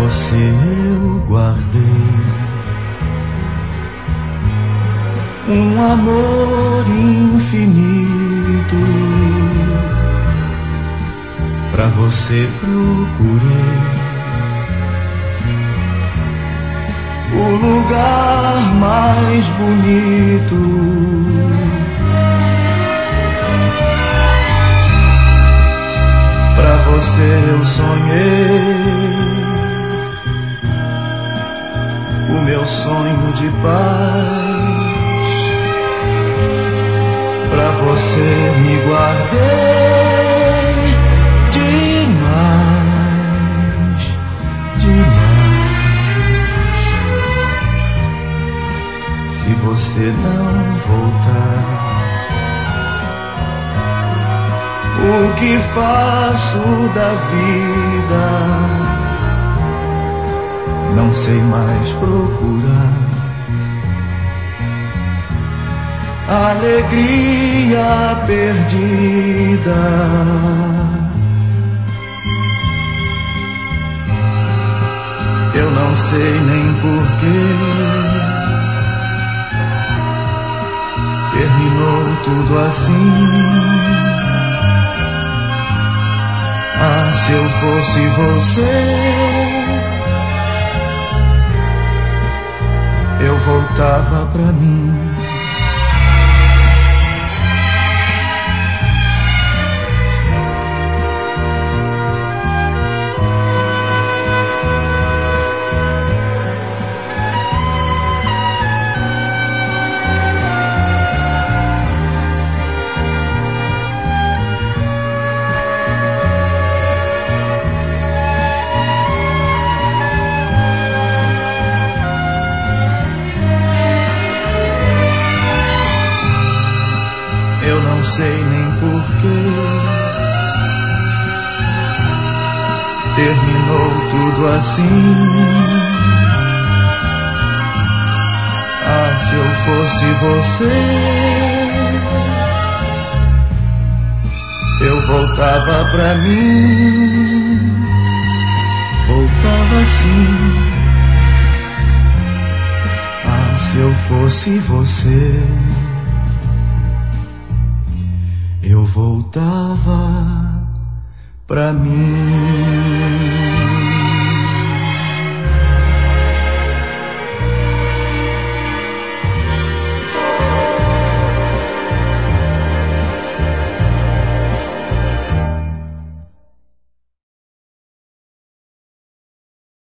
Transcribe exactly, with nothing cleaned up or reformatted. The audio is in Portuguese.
você eu guardei um amor infinito. Pra você procurei o lugar mais bonito. Pra você eu sonhei o meu sonho de paz. Pra você me guardei demais, demais. Se você não voltar, o que faço da vida? Não sei mais procurar alegria perdida. Eu não sei nem porquê terminou tudo assim. Ah, se eu fosse você, eu voltava pra mim. Eu não sei nem porquê terminou tudo assim. Ah, se eu fosse você, eu voltava pra mim. Voltava assim. Ah, se eu fosse você, eu voltava pra mim.